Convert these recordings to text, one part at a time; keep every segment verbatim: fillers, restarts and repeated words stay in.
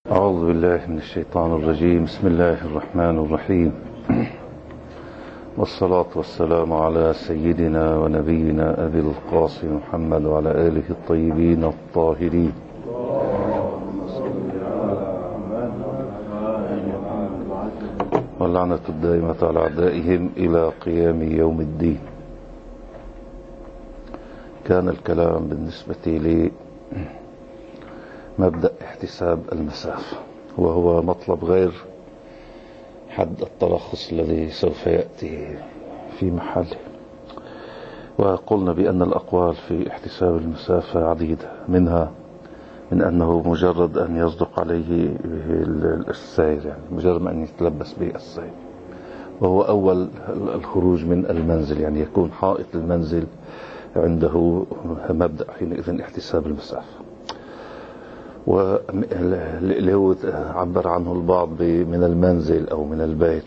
أعوذ بالله من الشيطان الرجيم. بسم الله الرحمن الرحيم، والصلاة والسلام على سيدنا ونبينا أبي القاسم محمد وعلى آله الطيبين الطاهرين. واللعنة الدائمة على أعدائهم إلى قيام يوم الدين. كان الكلام بالنسبة لي مبدأ احتساب المسافة، وهو مطلب غير حد الترخص الذي سوف يأتي في محله. وقلنا بأن الأقوال في احتساب المسافة عديدة، منها من أنه مجرد أن يصدق عليه السير، يعني مجرد أن يتلبس به السير، وهو أول الخروج من المنزل، يعني يكون حائط المنزل عنده مبدأ حينئذ احتساب المسافة، واللي هو عبر عنه البعض من المنزل أو من البيت.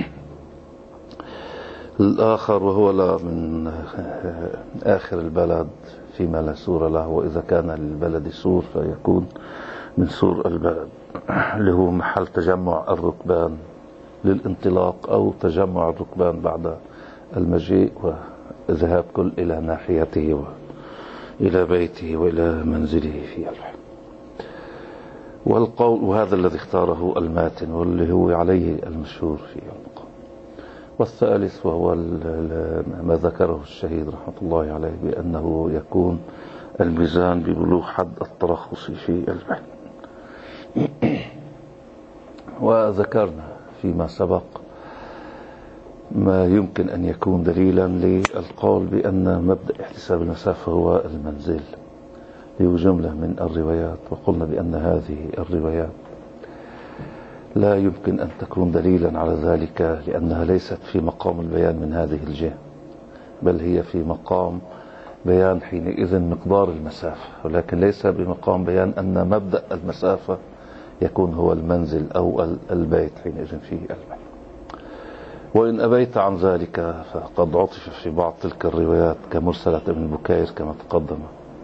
الآخر وهو لا من آخر البلد فيما لا سور له، وإذا كان للبلد سور فيكون من سور البلد، اللي هو محل تجمع الركبان للانطلاق أو تجمع الركبان بعد المجيء وذهاب كل إلى ناحيته وإلى بيته وإلى منزله في البلد. والقول وهذا الذي اختاره الماتن واللي هو عليه المشهور في المقام. والثالث وهو ما ذكره الشهيد رحمة الله عليه بأنه يكون الميزان ببلوغ حد الترخص في البين. وذكرنا فيما سبق ما يمكن أن يكون دليلا للقول بأن مبدأ احتساب المسافة هو المنزل، جملة من الروايات. وقلنا بأن هذه الروايات لا يمكن أن تكون دليلا على ذلك، لأنها ليست في مقام البيان من هذه الجهة، بل هي في مقام بيان حينئذ مقدار المسافة، ولكن ليس بمقام بيان أن مبدأ المسافة يكون هو المنزل أو البيت حينئذ في البيت. وإن أبيت عن ذلك فقد عطف في بعض تلك الروايات كمرسلة ابن بكير كما تقدم،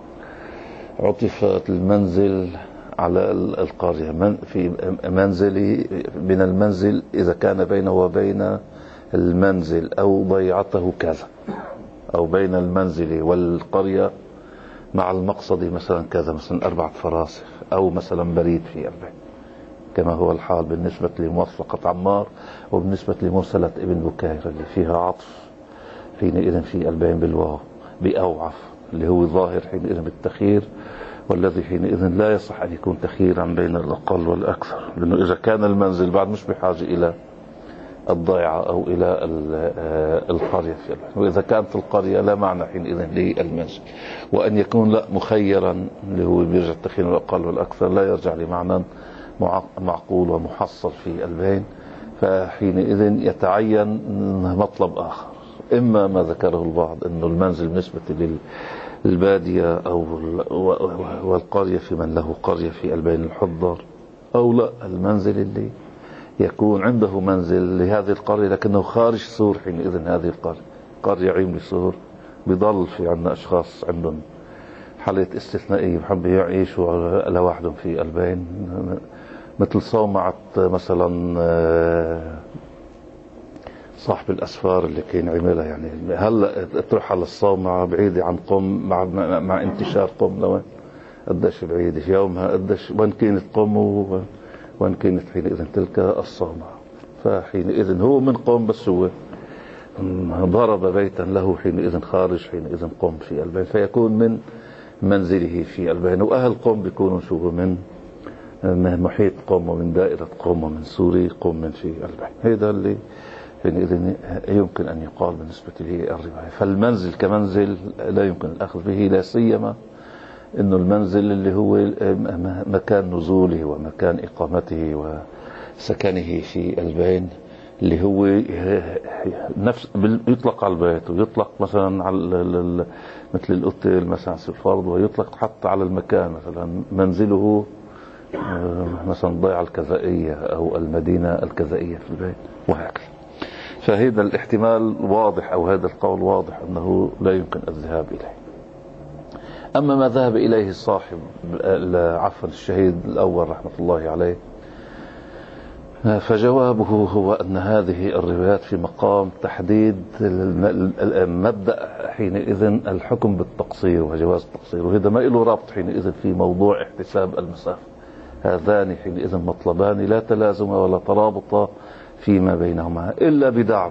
عطفت المنزل على القرية، من في منزلي من المنزل إذا كان بينه وبين المنزل أو ضيعته كذا، أو بين المنزل والقرية مع المقصد مثلا كذا، مثلا أربعة فراسخ أو مثلا بريد في البيت، كما هو الحال بالنسبة لموثقة عمار وبالنسبة لمرسلة ابن بكير اللي فيها عطف حينئذ في البين بالواو بأوعف، اللي هو ظاهر حينئذ بالتخيير، والذي حينئذ لا يصح أن يكون تخييرا بين الأقل والأكثر، لأنه إذا كان المنزل بعد مش بحاجة إلى الضيعة أو إلى القرية في البلد، وإذا كانت القرية لا معنى حينئذ للمنزل. وأن يكون لا مخيرا اللي هو بيرجع التخيير الأقل والأكثر لا يرجع لمعنى معقول ومحصل في البين، فحينئذ يتعين مطلب آخر، إما ما ذكره البعض أنه المنزل بالنسبة للبادية أو والقرية في من له قرية في البين الحضر، أو لا المنزل اللي يكون عنده منزل لهذه القرية لكنه خارج سور، حينئذ هذه القرية قرية عين بسور، بيضل في عندنا أشخاص عندهم حالة استثنائية بحب يعيشوا لوحدهم في البين، مثل صومعة مثلا صاحب الأسفار اللي كان عملها، يعني هلا تروح على الصومعة بعيدة عن قم مع مع انتشار قم لوين قديش بعيدة في يومها، قديش وين كانت قم وين كانت حينئذ تلك الصومعة. فحينئذ هو من قم، بس هو ضرب بيتا له حينئذ خارج حينئذ قم في البين، فيكون من منزله في البين. وأهل قم بيكونوا شو من من محيط قم ومن دائرة قم ومن سوري قم في البين. هذا اللي حينئذ يمكن أن يقال بالنسبة للرواية. فالمنزل كمنزل لا يمكن الأخذ به، لا سيما إنه المنزل اللي هو مكان نزوله ومكان إقامته وسكنه في البين، اللي هو نفس يطلق على البيت ويطلق مثلا على مثل الأوتيل مثلا الفرد، ويطلق حتى على المكان مثلا منزله مثلا الضيعة الكذائية أو المدينة الكذائية في البيت وهكذا. فهذا الاحتمال واضح أو هذا القول واضح أنه لا يمكن الذهاب إليه. أما ما ذهب إليه صاحب عفوا الشهيد الأول رحمة الله عليه، فجوابه هو أن هذه الروايات في مقام تحديد مبدأ حينئذ الحكم بالتقصير وجواز التقصير، وهذا ما له رابط حينئذ في موضوع احتساب المسافة. هذان حينئذ مطلبان لا تلازم ولا ترابط فيما بينهما، إلا بدعوى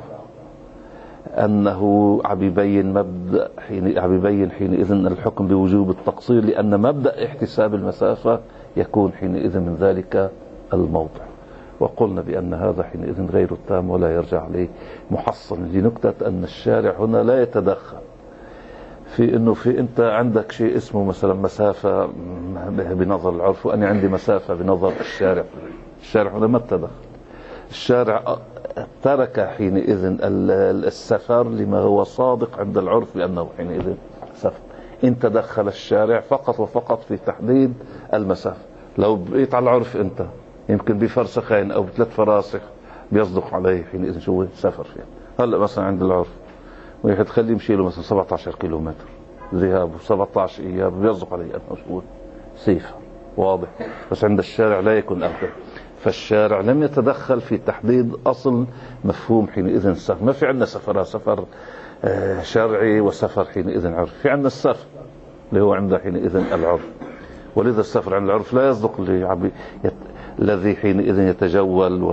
أنه عم يبين مبدأ حين عم يبين حينئذ الحكم بوجوب التقصير، لأن مبدأ احتساب المسافة يكون حينئذ من ذلك الموضع. وقلنا بأن هذا حينئذ غير التام ولا يرجع عليه محصل، لنكتة أن الشارع هنا لا يتدخل في أنه في أنت عندك شيء اسمه مثلا مسافة بنظر العرف وأنا عندي مسافة بنظر الشارع. الشارع هنا ما تدخل، الشارع ترك حينئذ السفر لما هو صادق عند العرف بأنه حينئذ سفر. إن تدخل الشارع فقط وفقط في تحديد المسافة. لو بقيت على العرف أنت يمكن بفرسخين أو بثلاث فراسخ بيصدق عليه حينئذ شو سفر فيه. هلا مثلا عند العرف واحد خليه يمشي له مثلا سبعة عشر كيلومتر ذهاب وسبعة عشر إياب بيصدق عليه أنه شو سيفة، واضح. بس عند الشارع لا يكون أبدا، فالشارع لم يتدخل في تحديد أصل مفهوم حينئذ السفر. ما في عندنا سفر سفر شرعي وسفر حينئذ عرف، في عندنا السفر اللي هو عند حينئذ العرف، ولذا السفر عند العرف لا يصدق اللي يت... الذي حينئذ يتجول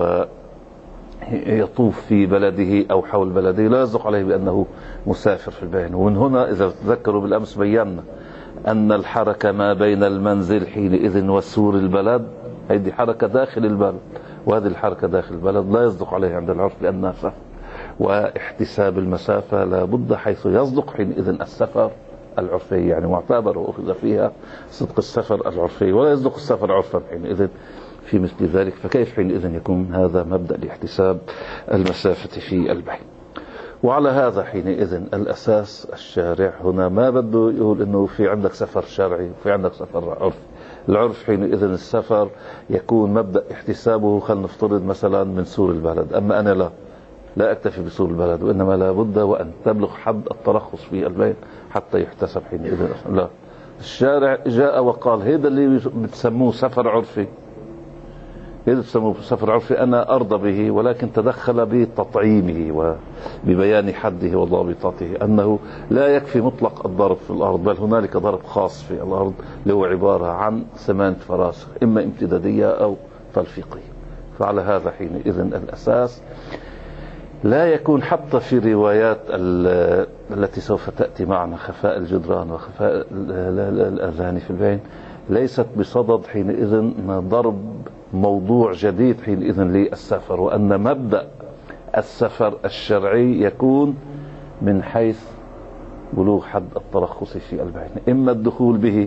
ويطوف في بلده أو حول بلده لا يصدق عليه بأنه مسافر في البين. ومن هنا إذا تذكروا بالأمس بينا أن الحركة ما بين المنزل حينئذ وسور البلد هذه حركة داخل البلد، وهذه الحركة داخل البلد لا يصدق عليه عند العرف لأنها سفر. واحتساب المسافة لا بد حيث يصدق حينئذ السفر العرفي، يعني معتبر وأخذ فيها صدق السفر العرفي، ولا يصدق السفر عرفا حينئذ في مثل ذلك. فكيف حينئذ يكون هذا مبدأ لاحتساب المسافة في البين؟ وعلى هذا حينئذ الأساس الشارع هنا ما بده يقول إنه في عندك سفر شرعي وفي عندك سفر عرفي. العرف حينئذ السفر يكون مبدأ احتسابه خلينا نفترض مثلا من سور البلد، أما أنا لا لا أكتفي بسور البلد، وإنما لا بد وأن تبلغ حد الترخص في البين حتى يحتسب حينئذ. لا، الشارع جاء وقال هذا اللي بتسموه سفر عرفي، هذا بتسموه سفر عرفي أنا أرضى به، ولكن تدخل بتطعيمه وببيان حده وضابطته أنه لا يكفي مطلق الضرب في الأرض، بل هنالك ضرب خاص في الأرض اللي هو عبارة عن ثمانية فراسخ إما امتدادية أو تلفيقية. فعلى هذا حينئذ الأساس لا يكون حتى في الروايات التي سوف تأتي معنا خفاء الجدران وخفاء الأذان في البين ليست بصدد حينئذ ضرب موضوع جديد حينئذ للسفر، وأن مبدأ السفر الشرعي يكون من حيث بلوغ حد الترخص في البين، إما الدخول به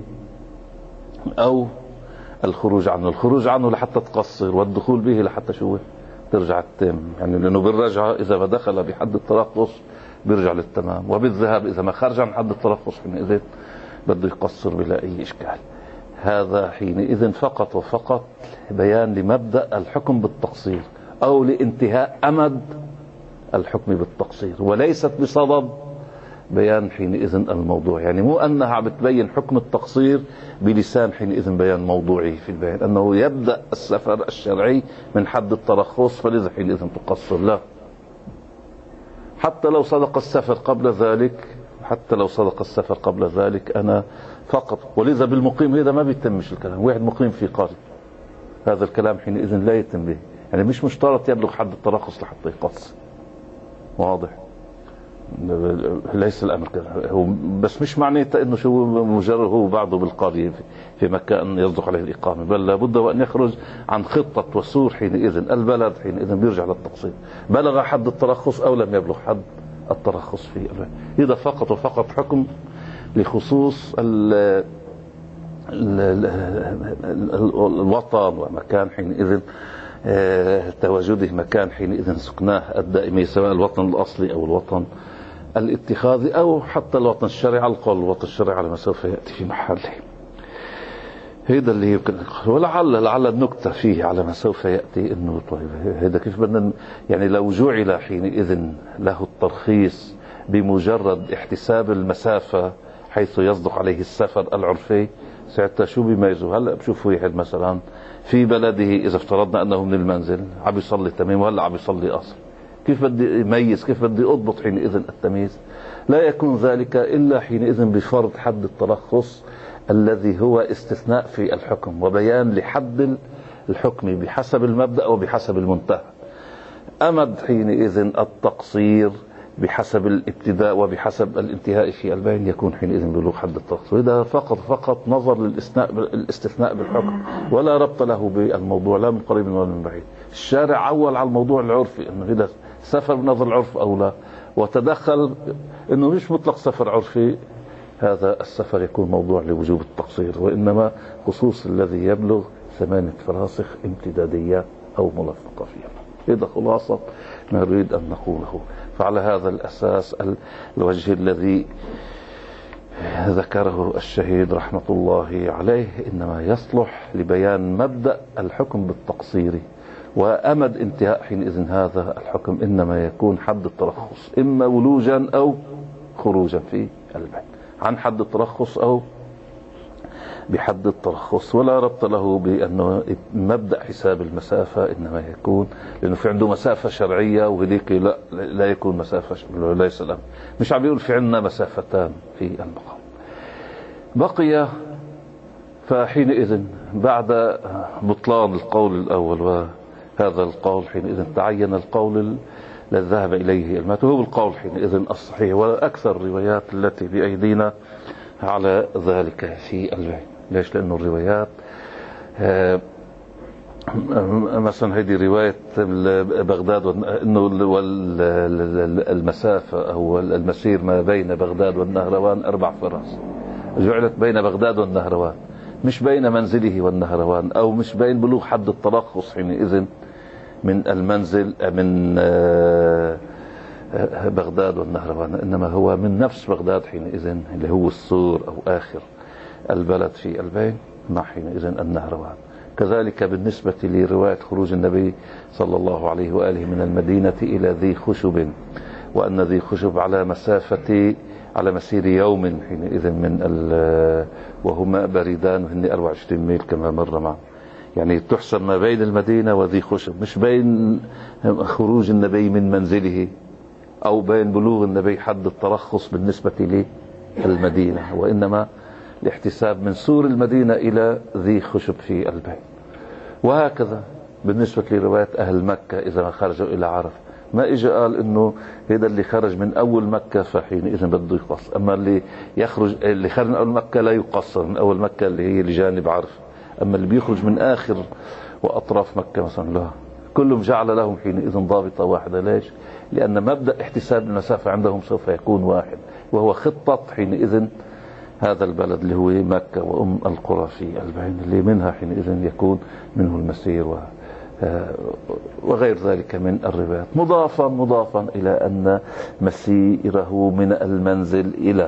أو الخروج عنه. الخروج عنه لحتى تقصر، والدخول به لحتى شو ترجع التام، يعني لأنه بالرجعة إذا ما دخل بحد الترخص بيرجع للتمام، وبالذهاب إذا ما خرج عن حد الترخص حينئذ بده يقصر بلا أي إشكال. هذا حينئذ فقط وفقط بيان لمبدأ الحكم بالتقصير أو لانتهاء أمد الحكم بالتقصير، وليست بصدد بيان حينئذ الموضوع. يعني مو أنها بتبين حكم التقصير بلسان حينئذ بيان موضوعي في البيان أنه يبدأ السفر الشرعي من حد الترخص فلذا حينئذ تقصر، لا. حتى لو صدق السفر قبل ذلك، حتى لو صدق السفر قبل ذلك أنا فقط. ولذا بالمقيم هذا ما بيتمش الكلام، واحد مقيم في قرية هذا الكلام حينئذ لا يتم به، يعني مش مشترط يبلغ حد الترخص لحتى يقصر، واضح؟ ليس الأمر كذا. هو بس مش معناته إنه شو مجرد هو بعده بالقرية في مكان يصدق عليه الإقامة، بل لابد وأن يخرج عن خطة وسور حينئذ البلد حينئذ بيرجع للتقصير، بلغ حد الترخص أو لم يبلغ حد الترخص في البلد. إذا فقط وفقط حكم لخصوص ال ال ال الوطن ومكان حينئذ تواجده، مكان حينئذ سكناه الدائمي، سواء الوطن الأصلي أو الوطن الاتخاذي أو حتى الوطن الشرعي. على القول الوطن الشرعي على ما سوف يأتي في محله، هذا اللي يمكن. ولعل لعل النكتة فيه على ما سوف يأتي إنه طيب هذا كيف بدنا، يعني لو جعل حينئذ له الترخيص بمجرد احتساب المسافة حيث يصدق عليه السفر العرفي، ساعتها شو بيميزوا؟ هلا بشوف واحد مثلا في بلده اذا افترضنا انه من المنزل عم يصلي تمام وهلا عم يصلي اصل، كيف بدي يميز؟ كيف بدي اضبط حينئذ التمييز؟ لا يكون ذلك الا حينئذ بفرض حد الترخص الذي هو استثناء في الحكم وبيان لحد الحكم بحسب المبدأ وبحسب المنتهى. أمد حينئذ التقصير بحسب الابتداء وبحسب الانتهاء في البين يكون حينئذ بلوغ حد التقصير. إذا فقط فقط نظر للاستثناء بالحكم ولا ربط له بالموضوع لا من قريب ولا من بعيد. الشارع عول على الموضوع العرفي انه اذا سفر بنظر العرف او لا، وتدخل انه مش مطلق سفر عرفي، هذا السفر يكون موضوع لوجوب التقصير، وانما خصوص الذي يبلغ ثمانية فراسخ امتدادية او ملفقة فيها. هذا خلاصة ما نريد ان نقوله. فعلى هذا الاساس الوجه الذي ذكره الشهيد رحمة الله عليه انما يصلح لبيان مبدأ الحكم بالتقصير، وأمد انتهاء حينئذ هذا الحكم إنما يكون حد الترخص إما ولوجا أو خروجا في البين عن حد الترخص أو بحد الترخص، ولا ربط له بأنه مبدأ حساب المسافة إنما يكون لأنه في عنده مسافة شرعية وهذيك لا لا يكون مسافة شرعية. ليس الأمر مش عم يقول في عندنا مسافتان في المقام. بقي فحينئذ بعد بطلان القول الأول وهذا القول حينئذ تعين القول الذي ذهب إليه المات وهو القول حينئذ الصحيح وأكثر الروايات التي بأيدينا على ذلك في البين. ليش؟ لأنه الروايات مثلا هذه رواية بغداد انه المسافة او المسير ما بين بغداد والنهروان اربع فراس، جعلت بين بغداد والنهروان مش بين منزله والنهروان او مش بين بلوغ حد الترخص حينئذ من المنزل من بغداد والنهروان، انما هو من نفس بغداد حينئذ اللي هو السور او اخر البلد في البين مع حينئذ النهروان. كذلك بالنسبة لرواية خروج النبي صلى الله عليه وآله من المدينة إلى ذي خشب، وأن ذي خشب على مسافة على مسير يوم حينئذ من وهما بريدان وهن أربعة وعشرين ميل كما مر معنا، يعني تحسب ما بين المدينة وذي خشب، مش بين خروج النبي من منزله أو بين بلوغ النبي حد الترخص بالنسبة للمدينة، وإنما الاحتساب من سور المدينة إلى ذي خشب في البين. وهكذا بالنسبة لرواية أهل مكة إذا ما خرجوا إلى عرفة، ما إجا قال إنه هذا اللي خرج من أول مكة فحينئذ بده يقصر، أما اللي يخرج اللي خرج من أول مكة لا يقصر من أول مكة اللي هي لجانب عرفة، أما اللي بيخرج من آخر وأطراف مكة مثلا لا، كلهم جعل لهم حينئذ ضابطة واحدة. ليش؟ لأن مبدأ احتساب المسافة عندهم سوف يكون واحد، وهو خطة حينئذ هذا البلد اللي هو مكة وأم القرى في البين اللي منها حينئذ يكون منه المسير و وغير ذلك من الروايات، مضافا مضافا إلى أن مسيره من المنزل إلى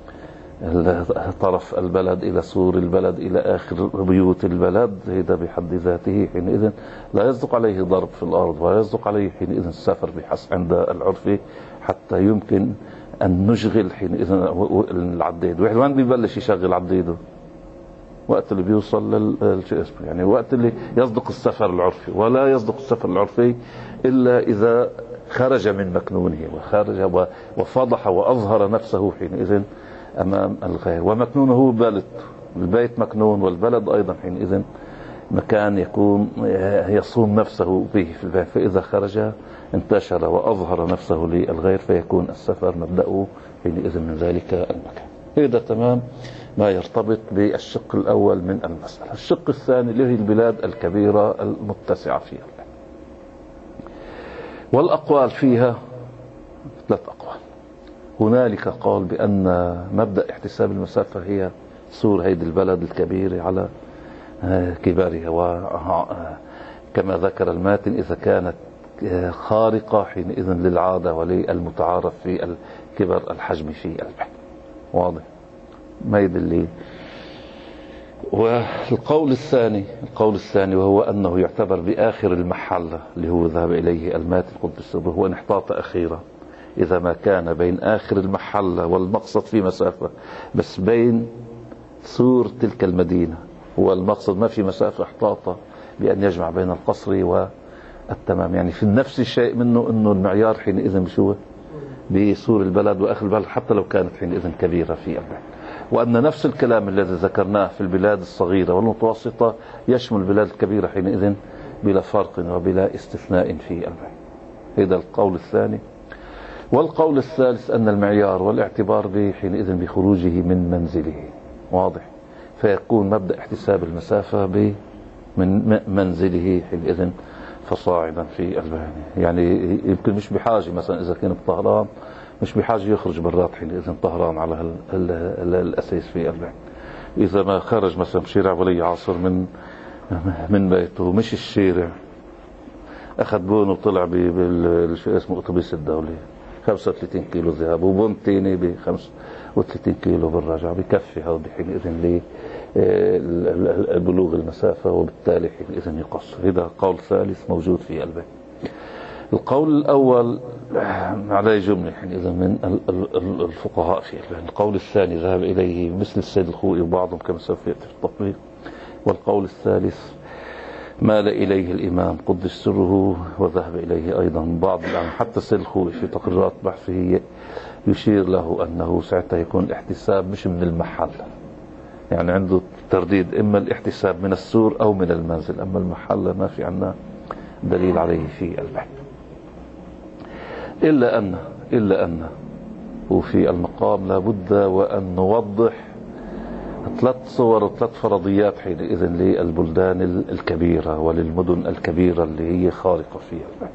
طرف البلد إلى سور البلد إلى آخر بيوت البلد، هذا بحد ذاته حينئذ لا يصدق عليه ضرب في الأرض ولا يصدق عليه حينئذ السفر بحسب عند العرف حتى يمكن أن نشغل حينئذ العديد. واحد وين بيبلش يشغل عديده؟ وقت اللي بيوصل لل يعني وقت اللي يصدق السفر العرفي، ولا يصدق السفر العرفي إلا إذا خرج من مكنونه وخرج وفضح وأظهر نفسه حينئذ أمام الغير. ومكنونه هو بلد، البيت مكنون والبلد أيضا حينئذ مكان يكون يصون نفسه به في البيت، فإذا خرج انتشر وأظهر نفسه للغير فيكون السفر مبدأه حينئذ من ذلك المكان. هذا تمام ما يرتبط بالشق الأول من المسألة. الشق الثاني اللي هي البلاد الكبيرة المتسعة فيها، والأقوال فيها ثلاث أقوال. هنالك قول بأن مبدأ احتساب المسافة هي سور هيدي البلد الكبيرة على كبارها، وكما ذكر الماتن إذا كانت خارقة حينئذ للعادة وللمتعارف في الكبر الحجم في البحر. واضح ما يدلي. والقول الثاني القول الثاني وهو أنه يعتبر بآخر المحلة اللي هو ذهب إليه الماتن قدس سره، هو انحطاط أخيرة، إذا ما كان بين آخر المحلة والمقصد في مسافة، بس بين سور تلك المدينة والمقصد ما في مسافة، احتاط بأن يجمع بين القصر والتمام. يعني في نفس الشيء منه أنه المعيار حينئذ بشو بسور البلد وآخر البلد حتى لو كانت حينئذ كبيرة في البلد. وأن نفس الكلام الذي ذكرناه في البلاد الصغيرة والمتوسطة يشمل البلاد الكبيرة حينئذ بلا فرق وبلا استثناء في البلد. هذا القول الثاني. والقول الثالث أن المعيار والاعتبار به حينئذ بخروجه من منزله، واضح، فيكون مبدأ احتساب المسافة ب من منزله حينئذ فصاعدا في البلد. يعني يمكن مش بحاجة مثلا إذا كان بطهران مش بحاجة يخرج برات حينئذ طهران على ال ال ال الأساس في البلد. إذا ما خرج مثلا بشارع ولي عصر من من بيته، مش الشارع، أخذ بون وطلع بالشيء اسمه أتوبيس الدولي خمسة وثلاثين كيلو ذهاب وبون تاني ب خمسة وثلاثين كيلو بالرجعة، بكفي هذا حينئذ لبلوغ المسافة، وبالتالي حينئذ يقصر. هذا قول ثالث موجود في البيت. القول الأول عليه جملة حينئذ من الفقهاء في البيت. القول الثاني ذهب إليه مثل السيد الخوئي وبعضهم كما سوف يأتي في التطبيق. والقول الثالث مال إليه الإمام قدس سره وذهب إليه أيضا بعض العلماء، حتى السيد الخوئي في تقريرات بحثه يشير له أنه ساعتها يكون الاحتساب مش من المحل، يعني عنده ترديد إما الاحتساب من السور أو من المنزل، أما المحل ما في عنا دليل عليه في البحث. إلا أن إلا أن وفي المقام لابد وأن نوضح ثلاث صور وثلاث فرضيات حينئذ للبلدان الكبيرة وللمدن الكبيرة اللي هي خارقة فيها.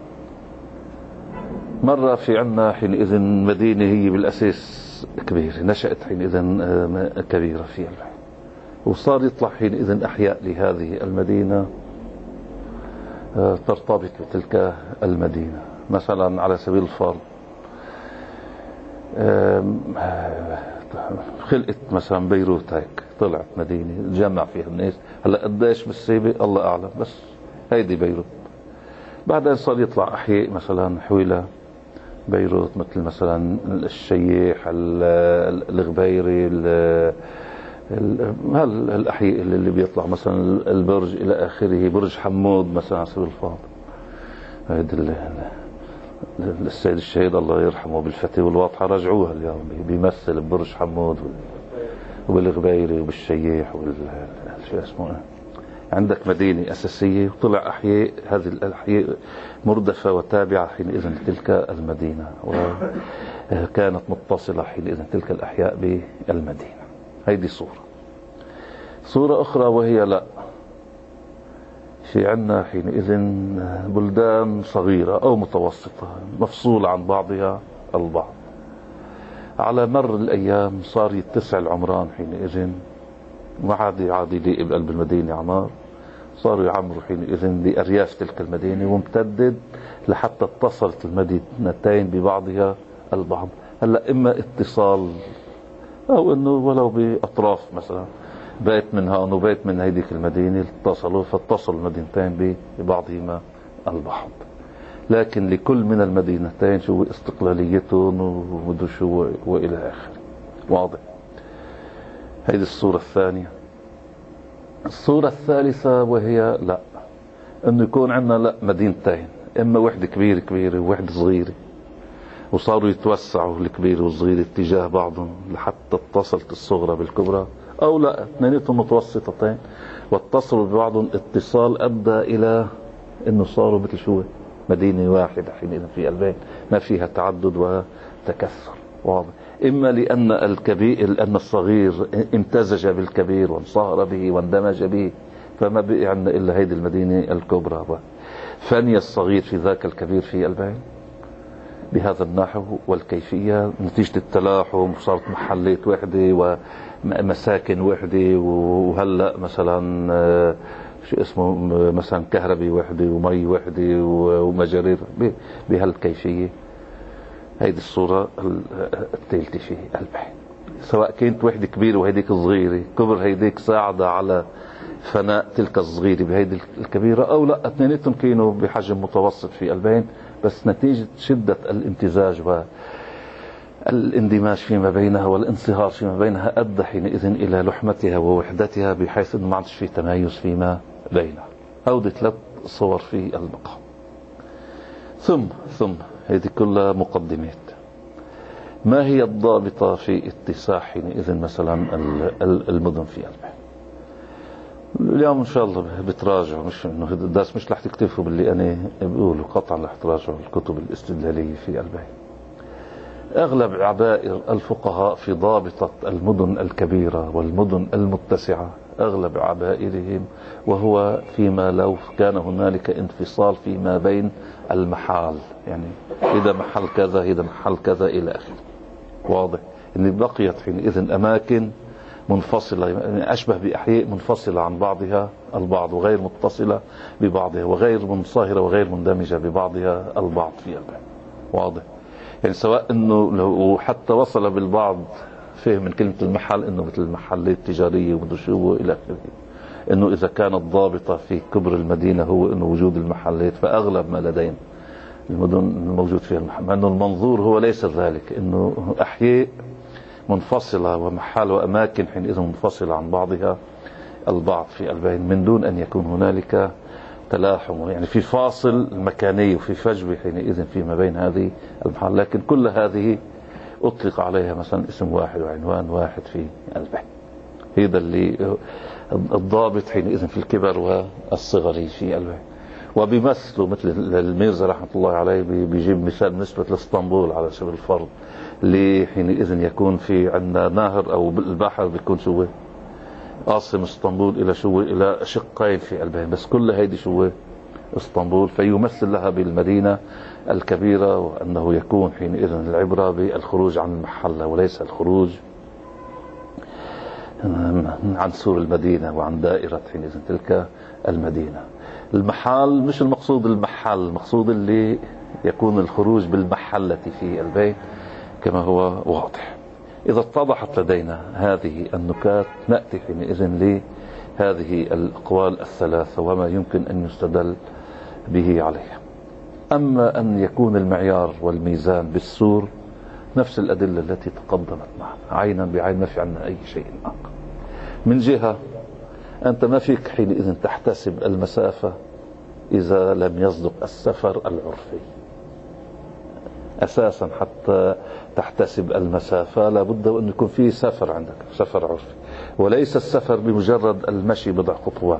مرة في عنا حينئذ مدينة هي بالأساس كبيرة، نشأت حينئذ كبيرة فيها، وصار يطلع حينئذ أحياء لهذه المدينة ترتبط بتلك المدينة. مثلا على سبيل الفرض خلقت مثلا بيروت، هيك طلعت مدينة جمع فيها الناس، هلا قديش بالسيبة الله أعلم، بس هيدي بيروت. بعدين صار يطلع أحياء مثلا حويلة بيروت، مثل مثلا الشيخ، الغبيري، هالأحياء اللي بيطلع مثلا البرج إلى آخره، برج حمود مثلا على سبيل الفرض. هيدي السيد الشهيد الله يرحمه بالفتي والواضحة رجعوها اليوم، بيمثل ببرج حمود وبالغبيري وبالشيخ والشيء اسمه. عندك مدينة أساسية وطلع أحياء، هذه الأحياء مردفة وتابعة حينئذ لتلك المدينة، وكانت متصلة حينئذ تلك الأحياء بالمدينة. هيدي صورة. صورة أخرى وهي لا، في عنا حينئذ بلدان صغيرة أو متوسطة مفصولة عن بعضها البعض، على مر الأيام صار يتسع العمران حينئذ، وعادي عادي لي بقلب المدينة عمار، صاروا يعمروا حينئذ لأرياف تلك المدينة، وامتدد لحتى اتصلت المدينتين ببعضها البعض. هلا إما اتصال أو إنه ولو بأطراف، مثلا بيت من هون وبيت من هيديك المدينة اتصلوا، فاتصلوا المدينتين ببعضهما البعض. لكن لكل من المدينتين شو استقلاليتهم ومدو شو وإلى آخره. واضح؟ هيدي الصورة الثانية. الصورة الثالثة وهي لا، انه يكون عندنا لا مدينتين، اما وحدة كبيرة كبيرة ووحدة صغيرة، وصاروا يتوسعوا الكبيرة والصغيرة اتجاه بعضهم لحتى اتصلت الصغرى بالكبرى، او لا اثنيناتهم متوسطتين واتصلوا ببعضهم اتصال ادى الى انه صاروا مثل شو مدينة واحدة حينئذ في البين ما فيها تعدد وتكثر. واضح؟ إما لأن الكبير لأن الصغير امتزج بالكبير وانصهر به واندمج به، فما بقي عندنا إلا هيدي المدينة الكبرى، فني الصغير في ذاك الكبير في البين بهذا النحو والكيفية نتيجة التلاحم، وصارت محلات وحدة ومساكن وحدة، وهلأ مثلا شو اسمه مثلا كهربي وحدة ومي وحدة ومجارير بهالكيفية. هيدي الصورة الثالثة في البحث، سواء كانت وحدة كبيرة وهيديك صغيرة، كبر هيديك ساعد على فناء تلك الصغيرة بهيدي الكبيرة، أو لا اثنيناتهم كانوا بحجم متوسط في البين بس نتيجة شدة الامتزاج والاندماج فيما بينها والانصهار فيما بينها أدى حينئذ إلى لحمتها ووحدتها، بحيث أنه ما عادش في تمايز فيما بينها. هودي ثلاث صور في المقام. ثم ثم هذه كلها مقدمات. ما هي الضابطة في اتساع حينئذ مثلا المدن في البحر؟ اليوم ان شاء الله بتراجعوا، مش انه الدرس مش رح تكتفوا باللي انا بقوله، قطعا رح تراجعوا الكتب الاستدلالية في البحر. اغلب عبائر الفقهاء في ضابطة المدن الكبيرة والمدن المتسعة، اغلب عبائرهم وهو فيما لو كان هنالك انفصال فيما بين المحال، يعني اذا محل كذا اذا محل كذا الى اخره. واضح ان بقيت حينئذ اماكن منفصلة، يعني أشبه بأحياء منفصلة عن بعضها البعض وغير متصلة ببعضها وغير منصهرة وغير مندمجة ببعضها البعض في البحر. واضح، يعني سواء أنه لو حتى وصل بالبعض فهم من كلمة المحل أنه مثل المحلات التجارية ومدري شو إلى آخره، أنه إذا كانت ضابطة في كبر المدينة هو أنه وجود المحلات، فأغلب ما لدينا المدن الموجود فيها المحل، مع أنه المنظور هو ليس ذلك، أنه أحياء منفصلة ومحال وأماكن حينئذ منفصلة عن بعضها البعض في البين، من دون أن يكون هنالك تلاحم، يعني في فاصل مكاني وفي فجوة حينئذ فيما بين هذه المحال، لكن كل هذه أطلق عليها مثلا اسم واحد وعنوان واحد في البين. هذا اللي الضابط حينئذ في الكبر والصغر في البين. وبمثله مثل الميرزا رحمة الله عليه بيجيب مثال بالنسبة لإسطنبول على سبيل الفرض، اللي حينئذ يكون في عندنا نهر أو البحر بيكون شو قاسم اسطنبول إلى شو إلى شقين في البين، بس كل هيدي شو اسطنبول، فيمثل لها بالمدينة الكبيرة، وأنه يكون حينئذ العبرة بالخروج عن المحلة وليس الخروج عن سور المدينة وعن دائرة حينئذ تلك المدينة. المحال مش المقصود المحل، المقصود اللي يكون الخروج بالمحلة في البيت كما هو واضح. إذا اتضحت لدينا هذه النكات نأتي حينئذ لهذه الأقوال الثلاثة وما يمكن أن يستدل به عليها. أما أن يكون المعيار والميزان بالسور نفس الأدلة التي تقدمت معنا عينا بعين، ما في عنا أي شيء آخر. من جهة أنت ما فيك حينئذ تحتسب المسافة إذا لم يصدق السفر العرفي. أساسا حتى تحتسب المسافة لابد أن يكون فيه سفر عندك، سفر عرفي، وليس السفر بمجرد المشي بضع خطوات،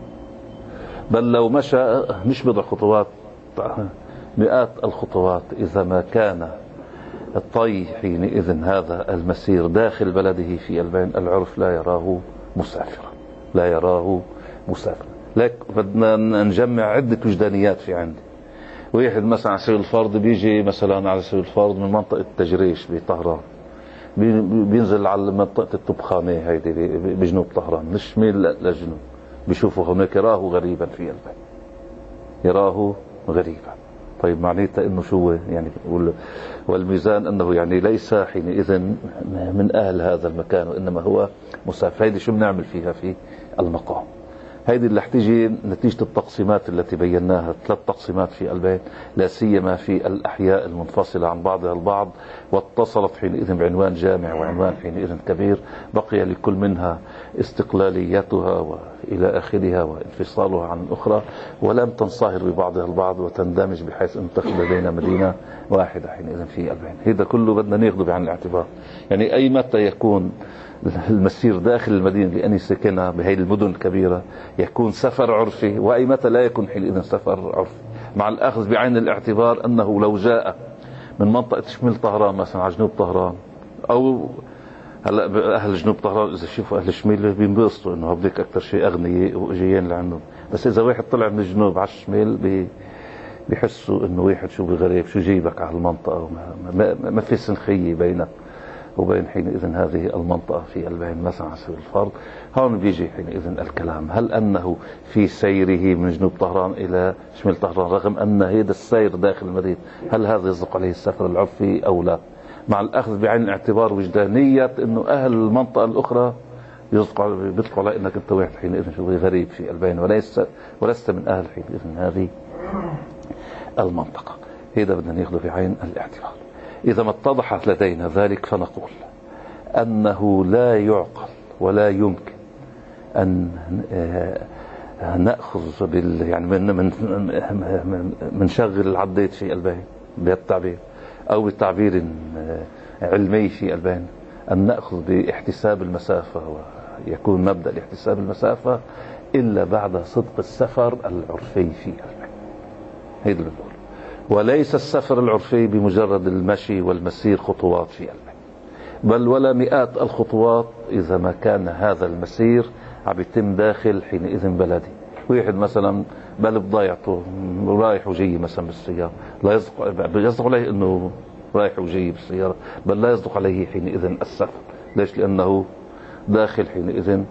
بل لو مشى مش بضع خطوات مئات الخطوات، إذا ما كان الطي حينئذ هذا المسير داخل بلده في البين العرف لا يراه مسافرا، لا يراه مسافرا. لك بدنا نجمع عدة وجدانيات في عندي. واحد مثلا على سبيل الفرض بيجي مثلا على سبيل الفرض من منطقة تجريش بطهران، بينزل على منطقة الطبخانة هيدي بجنوب طهران، من الشمال للجنوب، بيشوفوا هناك يراه غريبا في البين، يراه غريبا. طيب معناتها انه شو يعني، والميزان انه يعني ليس حينئذ من اهل هذا المكان وانما هو مسافر. هيدي شو بنعمل فيها في المقام؟ هيدي اللي احتيجي نتيجة التقسيمات التي بيناها، ثلاث تقسيمات في البيت، لا سيما في الأحياء المنفصلة عن بعضها البعض واتصلت حينئذ بعنوان جامع وعنوان حينئذ كبير، بقي لكل منها استقلاليتها وإلى آخرها وانفصالها عن الأخرى، ولم تنصهر ببعضها البعض وتندمج بحيث أن تخلق لدينا مدينة واحدة حينئذ في البيت. هذا كله بدنا ناخذه بعين الاعتبار. يعني أي متى يكون المسير داخل المدينة لأني سكنها بهي المدن الكبيرة يكون سفر عرفي، وأي متى لا يكون حينئذ سفر عرفي، مع الأخذ بعين الاعتبار أنه لو جاء من منطقة شمال طهران مثلا على جنوب طهران، أو هلا أهل جنوب طهران إذا شوفوا أهل الشمال بينبسطوا إنه هذيك أكثر شيء أغنياء وجيين لعندهم، بس إذا واحد طلع من الجنوب على الشمال بي بيحسوا إنه واحد شو بغريب، شو جيبك على المنطقة، وما ما, ما في سنخية بينك وبين حينئذ هذه المنطقة في البين مثلا على سبيل الفرض. هون بيجي حينئذ الكلام، هل أنه في سيره من جنوب طهران إلى شمال طهران رغم أن هذا السير داخل المدينة هل هذا يصدق عليه السفر العرفي أو لا، مع الأخذ بعين الاعتبار وجدانية أنه أهل المنطقة الأخرى بيطلقوا على أنك أنت واحد حينئذ شو غريب في البين وليس ولست من أهل حينئذ هذه المنطقة. هذا بدنا ناخذه بعين الاعتبار. إذا ما اتضح لدينا ذلك فنقول أنه لا يعقل ولا يمكن أن نأخذ بال يعني من من من شغل العديد في البين بالتعبير أو بتعبير علمي في البين أن نأخذ باحتساب المسافة، ويكون مبدأ لاحتساب المسافة إلا بعد صدق السفر العرفي في البين. هذا اللي بقول. وليس السفر العرفي بمجرد المشي والمسير خطوات في البين، بل ولا مئات الخطوات إذا ما كان هذا المسير عم يتم داخل حينئذ بلدي. واحد مثلا بلد ضيعته رايح وجاي مثلا بالسيارة، لا يصدق يصدق عليه انه رايح وجاي بالسيارة، بل لا يصدق عليه حينئذ السفر. ليش؟ لأنه داخل حينئذ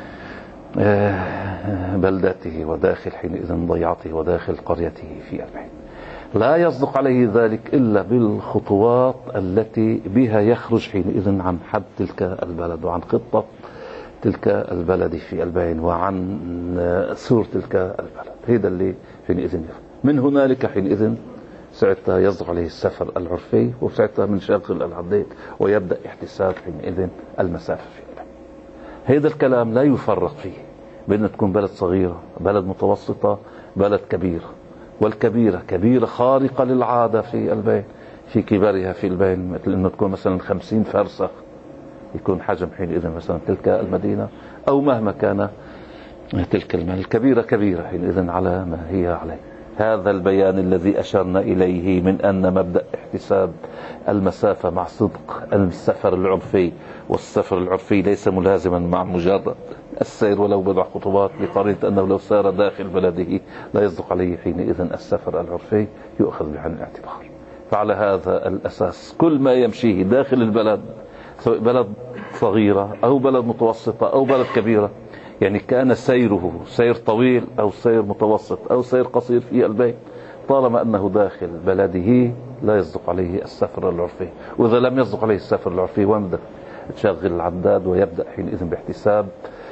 بلدته، وداخل حينئذ ضيعته، وداخل قريته في البيت. لا يصدق عليه ذلك إلا بالخطوات التي بها يخرج حينئذ عن حد تلك البلد، وعن خطة تلك البلد في البين، وعن سور تلك البلد. هذا اللي حينئذ يفهم. من هنالك حينئذ ساعتها يصدق عليه السفر العرفي، وساعتها من شغل العديد ويبدأ احتساب حينئذ المسافة في البين. هذا الكلام لا يفرق فيه بأن تكون بلد صغيرة، بلد متوسطة، بلد كبيرة. والكبيرة كبيرة خارقة للعادة في البين، في كبرها في البين، مثل أنه تكون مثلا خمسين فرسخ يكون حجم حينئذ مثلا تلك المدينة، أو مهما كان تلك المدينة. الكبيرة كبيرة حينئذ على ما هي عليه. هذا البيان الذي أشرنا إليه من أن مبدأ احتساب المسافة مع صدق السفر العرفي، والسفر العرفي ليس ملازما مع مجرد السير ولو بضع خطوات، لقرينة أنه لو سار داخل بلده لا يصدق عليه حينئذ السفر العرفي، يؤخذ بعين الاعتبار. فعلى هذا الأساس كل ما يمشيه داخل البلد، سواء بلد صغيرة أو بلد متوسطة أو بلد كبيرة، يعني كان سيره سير طويل أو سير متوسط أو سير قصير في البيت، طالما أنه داخل بلده لا يصدق عليه السفر العرفي. وإذا لم يصدق عليه السفر العرفي ومدى تشغل العداد ويبدأ حينئذ باحتساب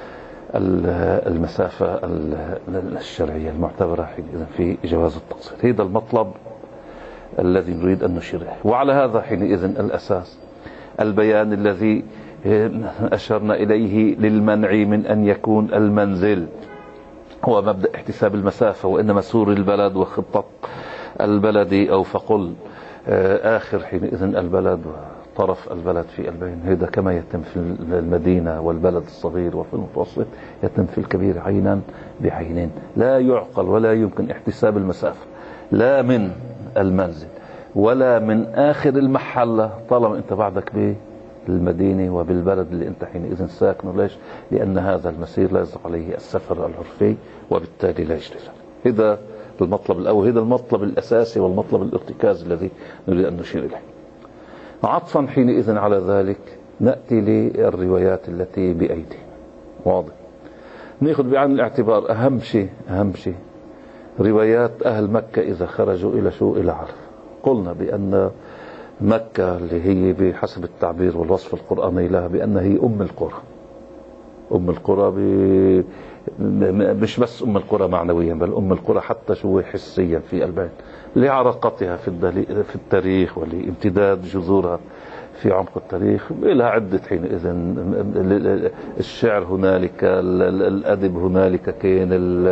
المسافة الشرعية المعتبرة حينئذ في جواز التقصير. هذا المطلب الذي نريد أن نشير إليه. وعلى هذا حينئذ الأساس البيان الذي أشرنا إليه للمنع من أن يكون المنزل هو مبدأ احتساب المسافة، وإنما سور البلد وخطة البلد، أو فقل آخر حينئذ البلد وطرف البلد في البين. هذا كما يتم في المدينة والبلد الصغير وفي المتوسط، يتم في الكبير عينا بعينين. لا يعقل ولا يمكن احتساب المسافة لا من المنزل ولا من آخر المحلة طالما أنت بعدك بالمدينة وبالبلد اللي أنت حينئذ ساكنه. ليش؟ لأن هذا المسير لا يصدق عليه السفر العرفي، وبالتالي لا يجري. هذا المطلب الأول، هذا المطلب الأساسي والمطلب الارتكاز الذي نريد أن نشير إليه. عطفا حينئذ على ذلك نأتي للروايات التي بأيدي. واضح؟ نأخذ بعين الاعتبار أهم شيء أهم شيء روايات أهل مكة إذا خرجوا إلى شو إلى عرفة. قلنا بأن مكة اللي هي بحسب التعبير والوصف القرآني لها بأنها هي أم القرى. أم القرى ب... مش بس أم القرى معنويا، بل أم القرى حتى شو حسيا في البين، لعراقتها في, الدلي... في التاريخ ولامتداد جذورها في عمق التاريخ. لها عدة حينئذ الشعر هنالك، الأدب هنالك، كان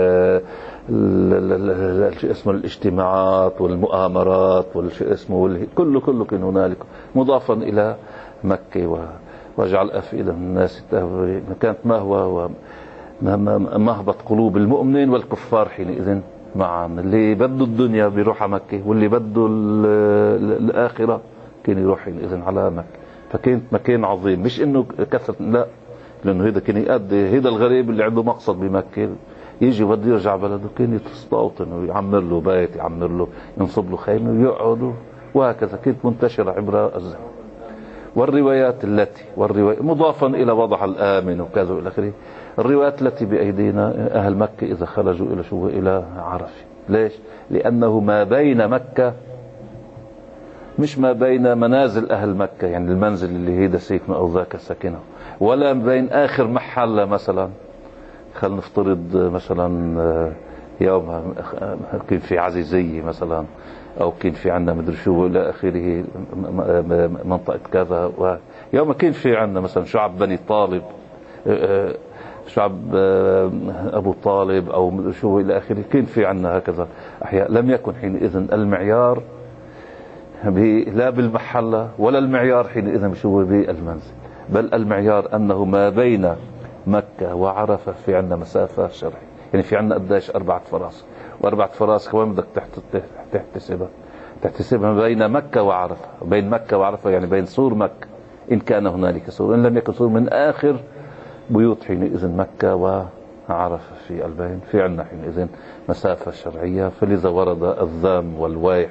اسمه الاجتماعات والمؤامرات والشيء اسمه كله كله كان هنالك، مضافا إلى مكة. وجعل أفئدة الناس كانت ما هو مهبط قلوب المؤمنين والكفار حينئذ معا. اللي بده الدنيا بيروح على مكة، واللي بده الآخرة كان يروح حينئذ على مكة. فكانت مكان عظيم، مش انه كثرة، لا، لانه هذا كان يؤدي، هذا الغريب اللي عنده مقصد بمكة يجي بده يرجع بلده كان يستوطن ويعمر له بيت، يعمر له ينصب له خيمة ويقعد، وهكذا كانت منتشرة عبر الزمن. والروايات التي والروايات مضافا إلى وضع الآمن وكذا إلى آخره، الروايات التي بأيدينا أهل مكة إذا خرجوا إلى شو إلى عرفة. ليش؟ لأنه ما بين مكة مش ما بين منازل أهل مكة، يعني المنزل اللي هيدا ساكنه أو ذاك ساكنه، ولا بين آخر محلة مثلا. خلينا نفترض مثلا يوم كان في عزيزية مثلا، أو كان في عندنا مدري شو إلى آخره منطقة كذا، ويوم كان في عندنا مثلا شعب بني طالب، شعب أبو طالب أو مدري شو إلى آخره، كان في عندنا هكذا أحياء. لم يكن حينئذ المعيار لا بالمحلة ولا المعيار حينئذ شو بالمنزل، بل المعيار أنه ما بين مكة وعرفة في عندنا مسافة شرعية. يعني في عندنا قديش؟ أربعة فراس، وأربعة فراس كمان بدك تحتسبها تحتسبها بين مكة وعرفة. بين مكة وعرفة يعني بين سور مكة إن كان هنالك سور، إن لم يكن سور، من آخر بيوت حينئذ مكة وعرفة في البين في عندنا حينئذ مسافة شرعية. فلذا ورد الذام والوايح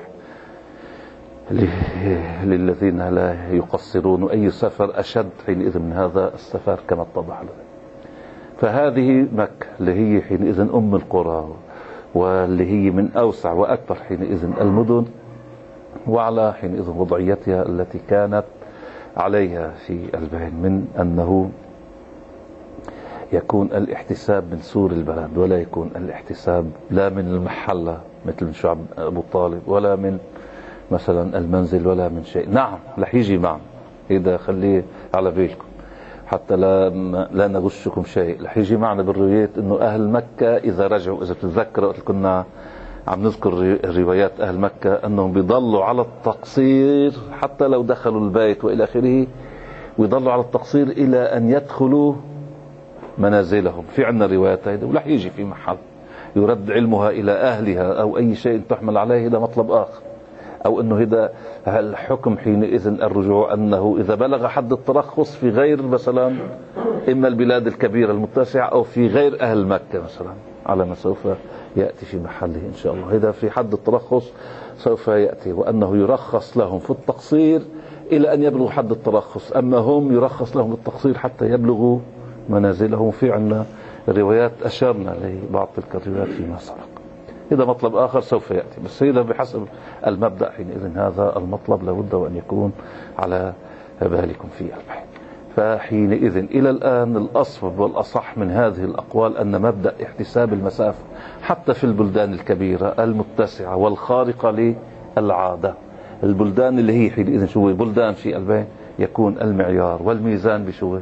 للذين لا يقصرون، أي سفر أشد حينئذ من هذا السفر كما اتضح لنا. فهذه مكة اللي هي حينئذ أم القرى، واللي هي من أوسع وأكبر حينئذ المدن، وعلى حينئذ وضعيتها التي كانت عليها في البين من أنه يكون الاحتساب من سور البلد، ولا يكون الاحتساب لا من المحلة مثل من شعب أبو طالب، ولا من مثلا المنزل، ولا من شيء. نعم رح يجي معنا، إذا خليه على بالكم حتى لا لا نغشكم شيء. رح يجي معنا بالروايات انه اهل مكة اذا رجعوا، اذا بتتذكروا كنا عم نذكر روايات اهل مكة انهم بيضلوا على التقصير حتى لو دخلوا البيت والى اخره، ويضلوا على التقصير الى ان يدخلوا منازلهم. في عندنا روايات هيدا، ورح يجي في محل يرد علمها الى اهلها او اي شيء تحمل عليه، هذا مطلب اخر. او انه هذا الحكم حينئذ الرجوع انه اذا بلغ حد الترخص في غير مثلا اما البلاد الكبيرة المتسعة او في غير اهل مكة مثلا، على ما سوف يأتي في محله ان شاء الله. هذا في حد الترخص سوف يأتي، وانه يرخص لهم في التقصير الى ان يبلغوا حد الترخص، اما هم يرخص لهم التقصير حتى يبلغوا منازلهم. في عنا روايات اشرنا لبعض تلك الروايات فيما سبق. إذا مطلب آخر سوف يأتي، بس إذا بحسب المبدأ حينئذ هذا المطلب لابد وأن يكون على بالكم في البحث. فحينئذ إلى الآن الأصوب والأصح من هذه الأقوال أن مبدأ احتساب المسافة حتى في البلدان الكبيرة المتسعة والخارقة للعادة، البلدان اللي هي حينئذ شو بلدان في البين، يكون المعيار والميزان بشو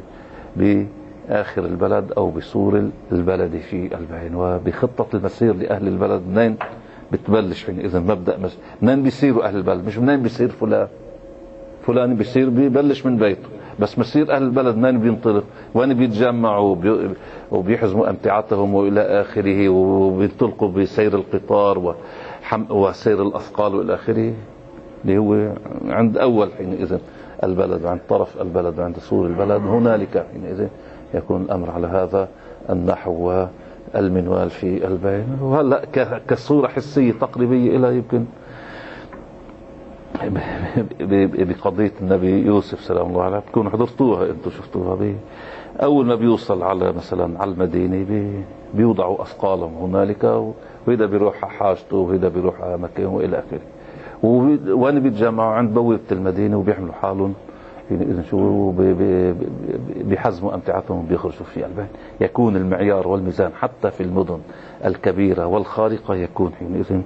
بآخر البلد أو بسور البلد في البين. وبخطة المسير لأهل البلد منين بتبلش حينئذ مبدأ مس... منين بيصيروا أهل البلد، مش منين بيصير فلان فلان بيصير بيبلش من بيته، بس مسير أهل البلد منين بينطلق، وين بيتجمعوا وبي... وبيحزموا أمتعتهم وإلى آخره، وبينطلقوا بسير القطار وحم... وسير الأثقال وإلى آخره، اللي هو عند أول حينئذ البلد، عند طرف البلد، عند سور البلد. هنالك حينئذ يكون الأمر على هذا النحو والمنوال في البين. وهلأ كصورة حسية تقريبية إلى يمكن بقضية النبي يوسف سلام الله عليه، بتكونوا حضرتوها انتم شفتوها. بي أول ما بيوصل على مثلا على المدينة بي بيوضعوا أثقالهم هنالك، وهذا بيروح على حاجته وهذا بيروح على مكان وإلى آخره، وين بيتجمعوا عند بوابة المدينة وبيحملوا حالهم إذن شو بيحزموا أمتعتهم وبيخرجوا في البين. يكون المعيار والميزان حتى في المدن الكبيرة والخارقة يكون حينئذ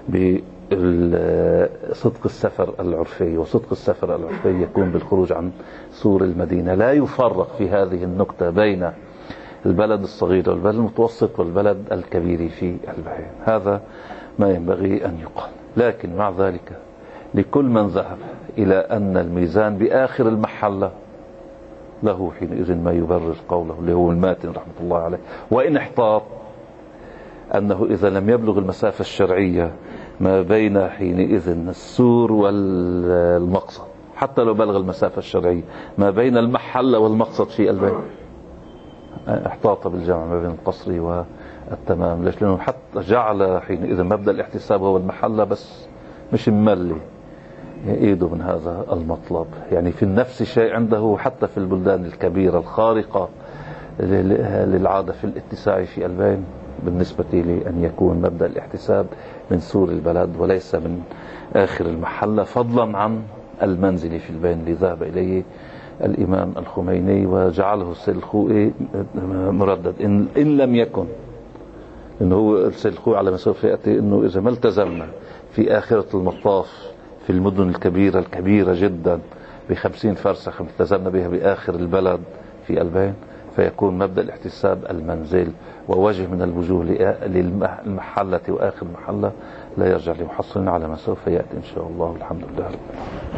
بصدق السفر العرفي، وصدق السفر العرفي يكون بالخروج عن سور المدينة. لا يفرق في هذه النكتة بين البلد الصغير والبلد المتوسط والبلد الكبير في البين، هذا ما ينبغي أن يقال. لكن مع ذلك لكل من ذهب إلى أن الميزان بآخر المحلة له حينئذ ما يبرر قوله اللي هو الماتن رحمة الله عليه، وإن احتاط أنه إذا لم يبلغ المسافة الشرعية ما بين حينئذ السور والمقصد، حتى لو بلغ المسافة الشرعية ما بين المحلة والمقصد في البيت، احتاط بالجمع ما بين القصر والتمام. ليش؟ لأنه حتى جعل حينئذ مبدأ الاحتساب هو المحلة، بس مش مملي ايده من هذا المطلب. يعني في النفس شيء عنده حتى في البلدان الكبيرة الخارقة للعادة في الاتساع في البين، بالنسبة لي أن يكون مبدأ الاحتساب من سور البلد وليس من آخر المحلة، فضلا عن المنزل في البين اللي ذهب إليه الإمام الخميني وجعله السيد الخوئي مردد. إن, إن لم يكن انه هو ارسل اخوه على ما سوف ياتي، انه اذا ما التزمنا في اخره المطاف في المدن الكبيره الكبيره جدا بخمسين فرسخ التزمنا بها باخر البلد في البين، فيكون مبدا الاحتساب المنزل ووجه من الوجوه للمحله واخر محله لا يرجع لمحصلين على ما سوف ياتي ان شاء الله. الحمد لله رب العالمين.